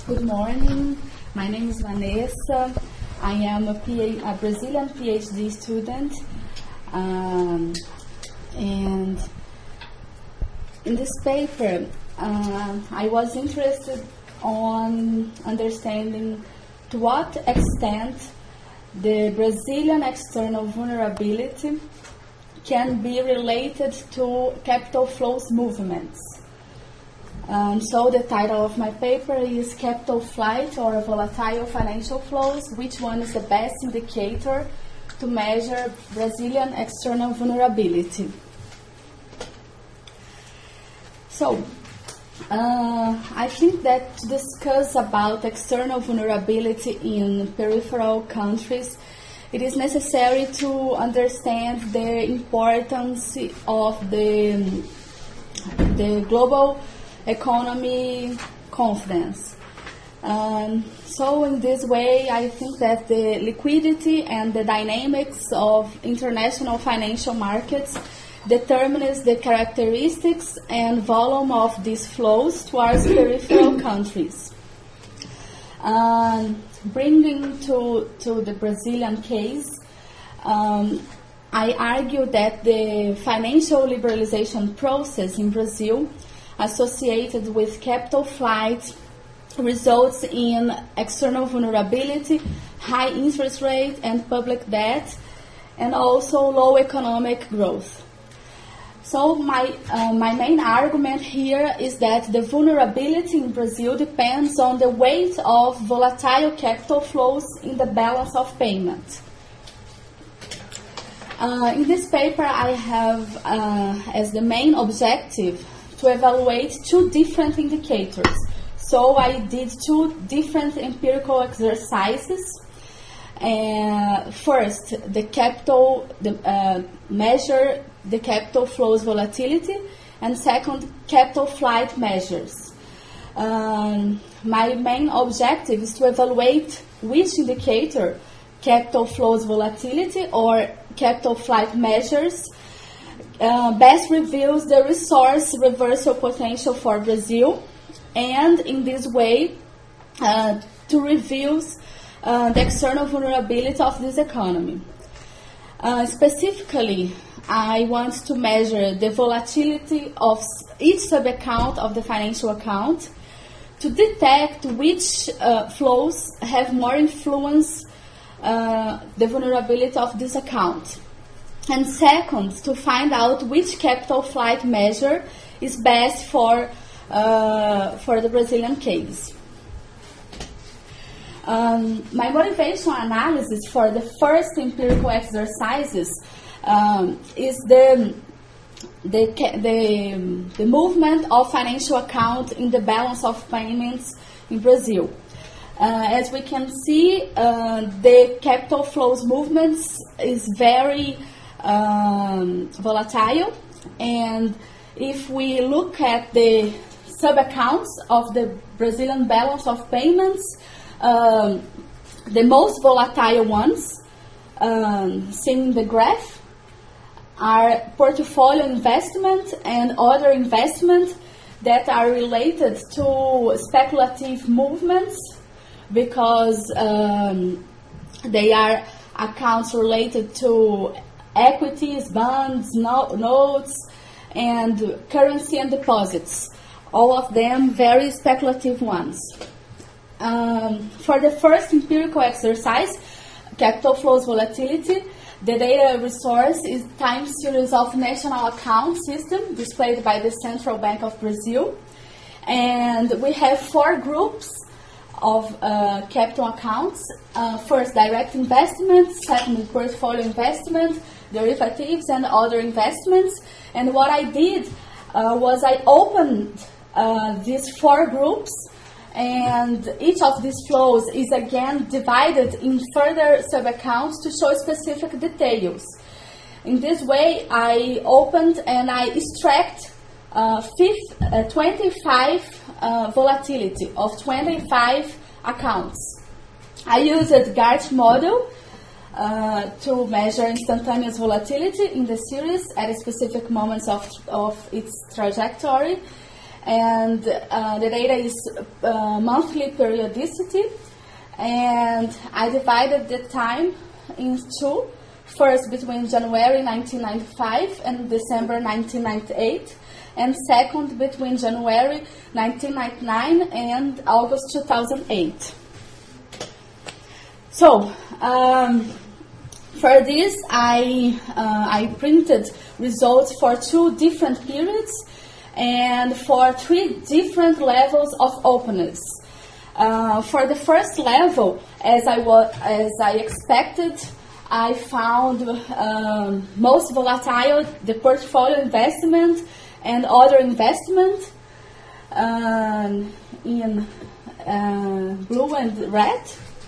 Good morning. My name is Vanessa. I am a Brazilian PhD student, and in this paper, I was interested on understanding to what extent the Brazilian external vulnerability can be related to capital flows movements. So the title of my paper is Capital Flight or Volatile Financial Flows, which one is the best indicator to measure Brazilian external vulnerability. So, I think that to discuss about external vulnerability in peripheral countries, it is necessary to understand the importance of the global economy confidence. So in this way, I think that the liquidity and the dynamics of international financial markets determines the characteristics and volume of these flows towards peripheral countries. Bringing to the Brazilian case, I argue that the financial liberalization process in Brazil associated with capital flight results in external vulnerability, high interest rate and public debt, and also low economic growth. So my main argument here is that the vulnerability in Brazil depends on the weight of volatile capital flows in the balance of payment. In this paper, I have as the main objective to evaluate two different indicators. So I did two different empirical exercises. First, measure the capital flows volatility, and second, capital flight measures. My main objective is to evaluate which indicator, capital flows volatility or capital flight measures, best reveals the resource reversal potential for Brazil, and in this way to reveal the external vulnerability of this economy. Specifically, I want to measure the volatility of each sub-account of the financial account to detect which flows have more influence the vulnerability of this account. And second, to find out which capital flight measure is best for the Brazilian case. My motivation analysis for the first empirical exercises is the movement of financial account in the balance of payments in Brazil. As we can see, the capital flows movements is very volatile, and if we look at the sub-accounts of the Brazilian balance of payments, the most volatile ones, seen in the graph, are portfolio investment and other investment that are related to speculative movements, because they are accounts related to equities, bonds, notes, and currency and deposits. All of them very speculative ones. For the first empirical exercise, capital flows volatility, the data resource is time series of national account system displayed by the Central Bank of Brazil. And we have four groups of capital accounts. First, direct investments, second, portfolio investment, derivatives, and other investments. And what I did was I opened these four groups, and each of these flows is again divided in further sub-accounts to show specific details. In this way, I opened and I extract 25 volatility of 25 accounts. I used GARCH model to measure instantaneous volatility in the series at specific moments of its trajectory. and the data is monthly periodicity, and I divided the time in two. First, between January 1995 and December 1998, and second, between January 1999 and August 2008. So, for this, I printed results for 2 different periods and for 3 different levels of openness. For the first level, as I expected, I found most volatile the portfolio investment and other investment in blue and red.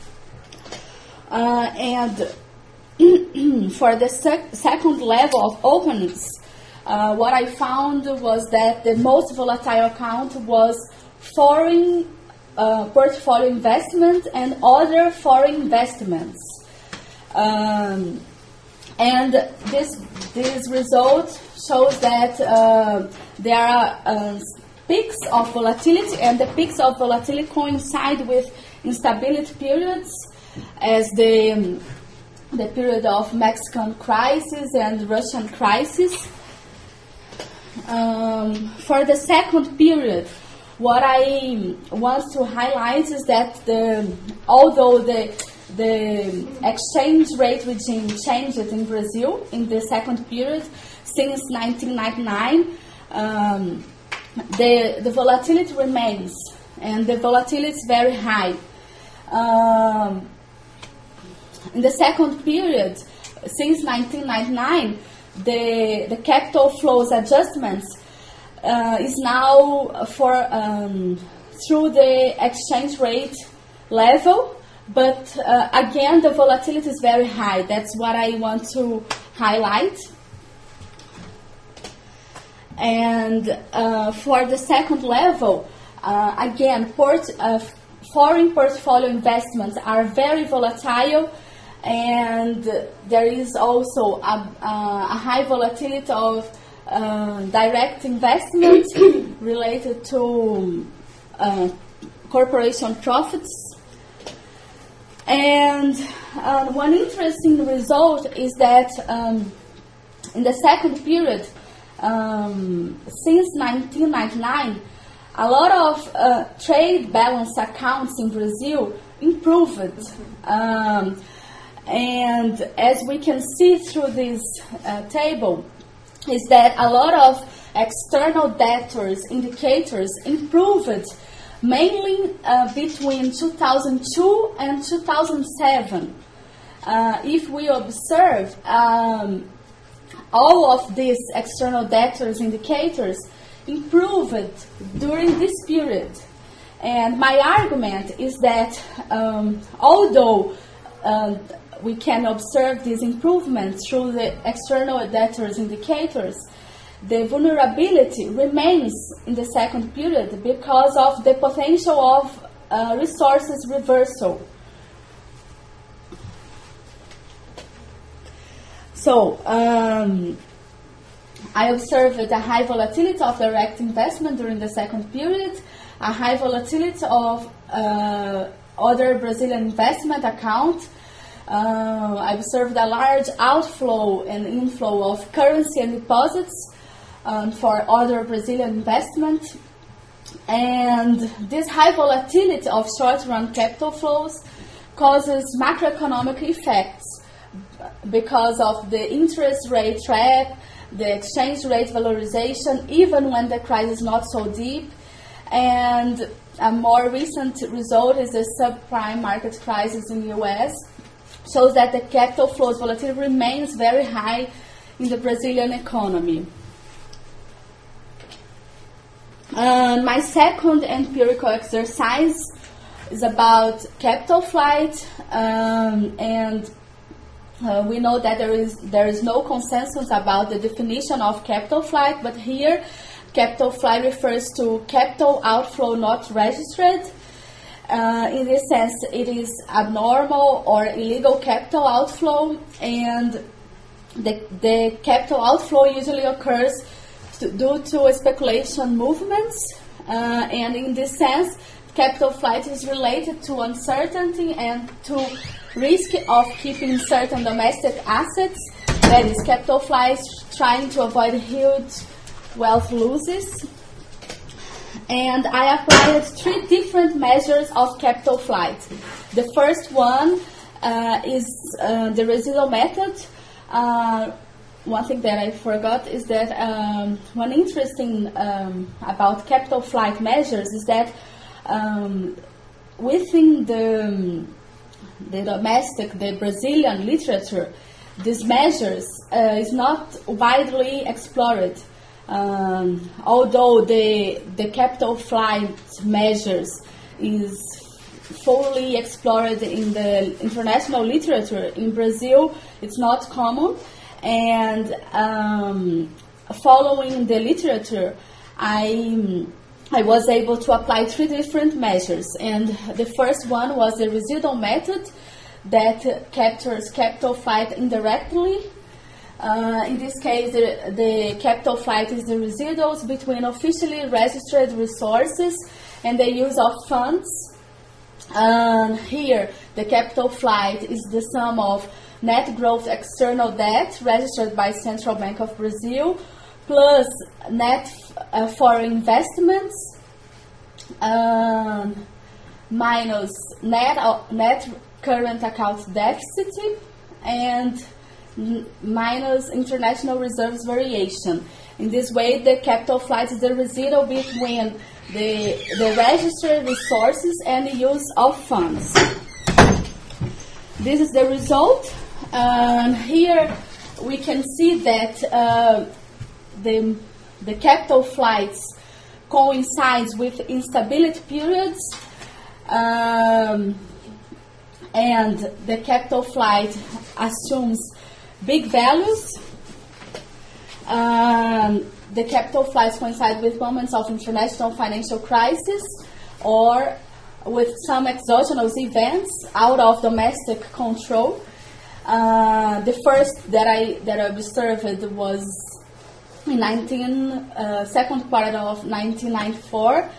And for the second level of openness, what I found was that the most volatile account was foreign portfolio investment and other foreign investments. And this result shows that there are peaks of volatility, and the peaks of volatility coincide with instability periods, as the period of Mexican crisis and Russian crisis. For the second period, what I want to highlight is that although the exchange rate regime changed in Brazil in the second period since 1999, the volatility remains, and the volatility is very high. In the second period, since 1999, the capital flows adjustments is now through the exchange rate level, but again the volatility is very high. That's what I want to highlight. And for the second level, again, foreign portfolio investments are very volatile, and there is also a high volatility of direct investment related to corporation profits. And one interesting result is that in the second period, since 1999, a lot of trade balance accounts in Brazil improved. And as we can see through this table, is that a lot of external debtors indicators improved, mainly between 2002 and 2007. If we observe all of these external debtors indicators improved during this period. And my argument is that although we can observe these improvements through the external debtors indicators, the vulnerability remains in the second period because of the potential of resources reversal. So, I observed a high volatility of direct investment during the second period, a high volatility of other Brazilian investment account. I observed a large outflow and inflow of currency and deposits for other Brazilian investment. And this high volatility of short-run capital flows causes macroeconomic effects because of the interest rate trap, the exchange rate valorization, even when the crisis is not so deep. And a more recent result is the subprime market crisis in the US, shows that the capital flows volatility remains very high in the Brazilian economy. My second empirical exercise is about capital flight, and we know that there is no consensus about the definition of capital flight, but here capital flight refers to capital outflow not registered. In this sense, it is abnormal or illegal capital outflow, and the capital outflow usually occurs due to speculation movements And in this sense, capital flight is related to uncertainty and to risk of keeping certain domestic assets. That is, capital flight trying to avoid huge wealth losses. And I applied 3 different measures of capital flight. The first one is the residual method. One thing that I forgot is that one interesting about capital flight measures is that within the domestic, the Brazilian literature, these measures is not widely explored. Although the capital flight measures is fully explored in the international literature, in Brazil it's not common. And following the literature, I was able to apply 3 different measures. And the first one was the residual method that captures capital flight indirectly. In this case, the capital flight is the residuals between officially registered resources and the use of funds. Here, the capital flight is the sum of net growth external debt registered by Central Bank of Brazil plus net foreign investments minus net current account deficit and minus international reserves variation. In this way, the capital flight is the residual between the registered resources and the use of funds. This is the result. Here we can see that the capital flights coincides with instability periods, and the capital flight assumes big values. The capital flights coincide with moments of international financial crisis or with some exogenous events out of domestic control. The first that I observed was in second quarter of 1994,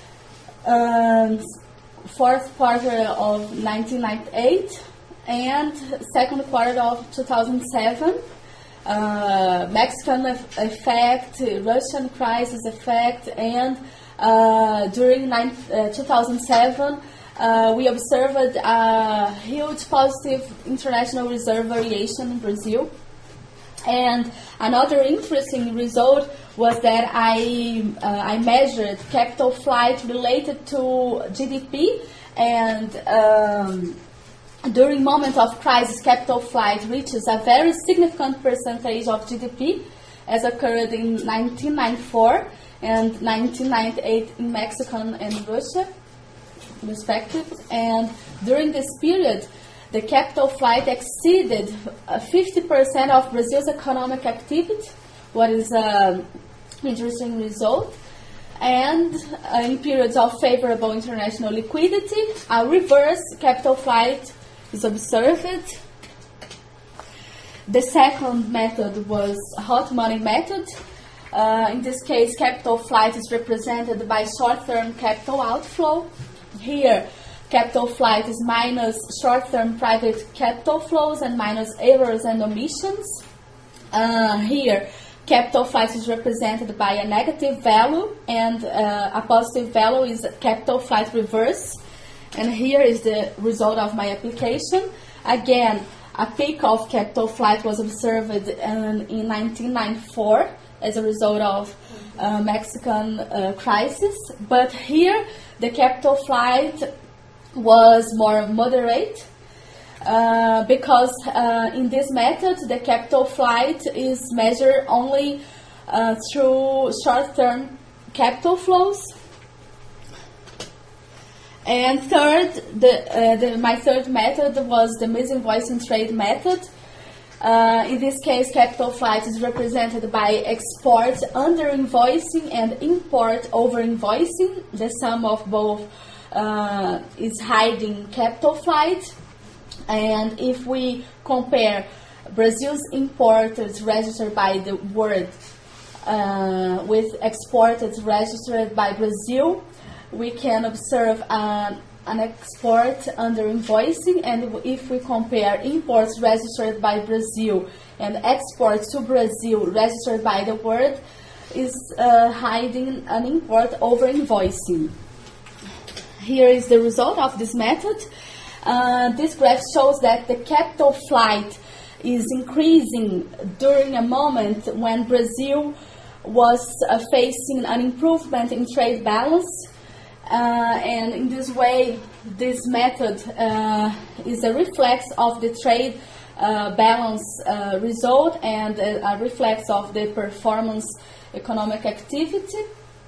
fourth quarter of 1998, and second quarter of 2007. Mexican effect, Russian crisis effect, and during 2007 we observed a huge positive international reserve variation in Brazil. And another interesting result was that I measured capital flight related to GDP, and during moments of crisis, capital flight reaches a very significant percentage of GDP, as occurred in 1994 and 1998 in Mexico and Russia, respectively. And during this period, the capital flight exceeded 50% of Brazil's economic activity, what is an interesting result. And in periods of favorable international liquidity, a reverse capital flight is observed. The second method was hot money method. In this case, capital flight is represented by short-term capital outflow. Here, capital flight is minus short-term private capital flows and minus errors and omissions. Here, capital flight is represented by a negative value, and a positive value is capital flight reverse. And here is the result of my application. Again, a peak of capital flight was observed in 1994 as a result of Mexican crisis. But here, the capital flight was more moderate because in this method, the capital flight is measured only through short-term capital flows. And third, my third method was the misinvoicing trade method. In this case, capital flight is represented by export under invoicing and import over invoicing. The sum of both is hiding capital flight. And if we compare Brazil's imports registered by the word with exported registered by Brazil, we can observe an export under invoicing, and if we compare imports registered by Brazil and exports to Brazil registered by the world, is hiding an import over invoicing. Here is the result of this method. This graph shows that the capital flight is increasing during a moment when Brazil was facing an improvement in trade balance. And in this way, this method is a reflex of the trade balance result and a reflex of the performance economic activity.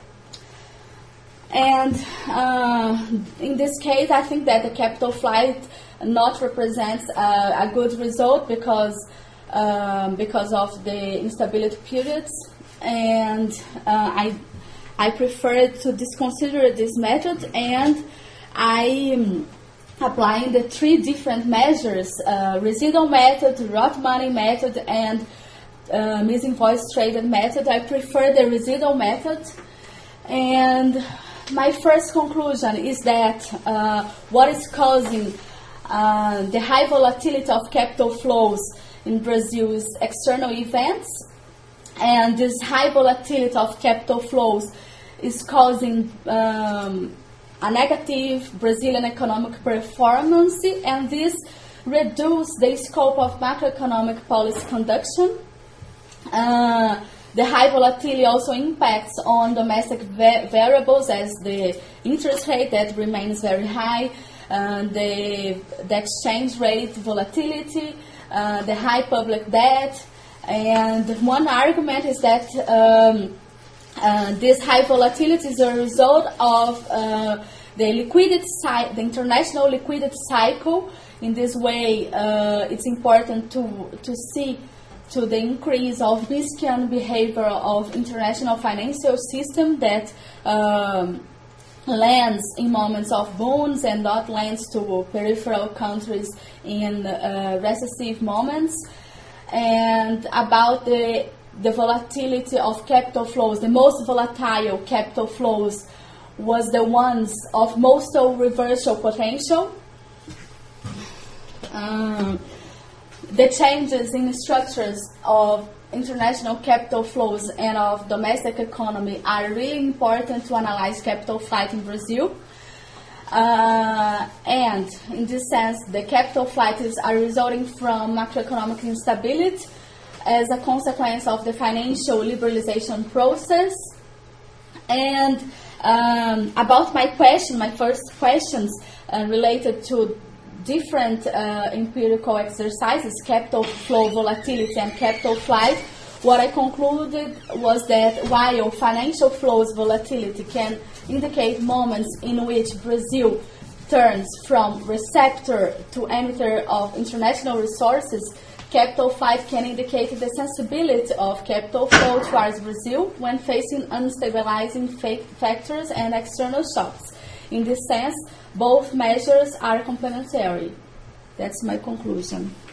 And in this case, I think that the capital flight not represents a good result because of the instability periods, and I prefer to disconsider this method, and I am applying the three different measures: residual method, Roth money method, and misinvoice traded method. I prefer the residual method, and my first conclusion is that what is causing the high volatility of capital flows in Brazil is external events, and this high volatility of capital flows is causing a negative Brazilian economic performance, and this reduces the scope of macroeconomic policy conduction. The high volatility also impacts on domestic variables as the interest rate that remains very high, the exchange rate volatility, the high public debt. And one argument is that this high volatility is a result of the international liquidity cycle. In this way, it's important to see to the increase of Bayesian behavior of international financial system that lends in moments of booms and not lends to peripheral countries in recessive moments. And about the volatility of capital flows, the most volatile capital flows was the ones of most reversal potential. The changes in structures of international capital flows and of domestic economy are really important to analyze capital flight in Brazil. And in this sense, the capital flights are resulting from macroeconomic instability as a consequence of the financial liberalization process. And about my first questions related to different empirical exercises, capital flow volatility and capital flight, what I concluded was that while financial flows volatility can indicate moments in which Brazil turns from receptor to emitter of international resources, capital flight can indicate the sensibility of capital flow towards Brazil when facing unstabilizing factors and external shocks. In this sense, both measures are complementary. That's my conclusion.